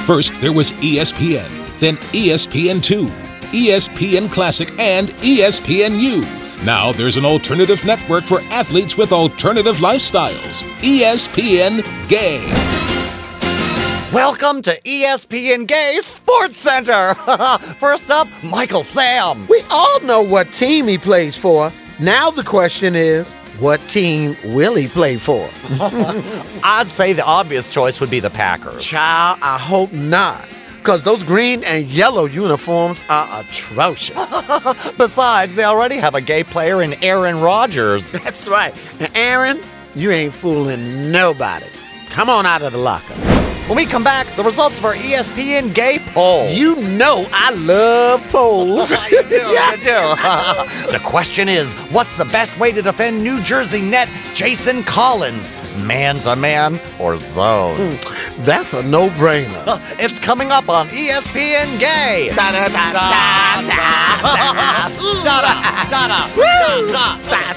First, there was ESPN, then ESPN2, ESPN Classic, and ESPNU. Now there's an alternative network for athletes with alternative lifestyles, ESPN Gay. Welcome to ESPN Gay Sports Center. First up, Michael Sam. We all know what team he plays for. Now the question is, what team will he play for? I'd say the obvious choice would be the Packers. Child, I hope not. Because those green and yellow uniforms are atrocious. Besides, they already have a gay player in Aaron Rodgers. That's right. And Aaron, you ain't fooling nobody. Come on out of the locker. When we come back, the results of our ESPN Gay poll. You know I love polls. You do, you do. The question is, what's the best way to defend New Jersey net Jason Collins? Man-to-man or zone? That's a no-brainer. It's coming up on ESPN Gay. Da-da-da-da-da-da. Da-da, da-da, da-da, da-da.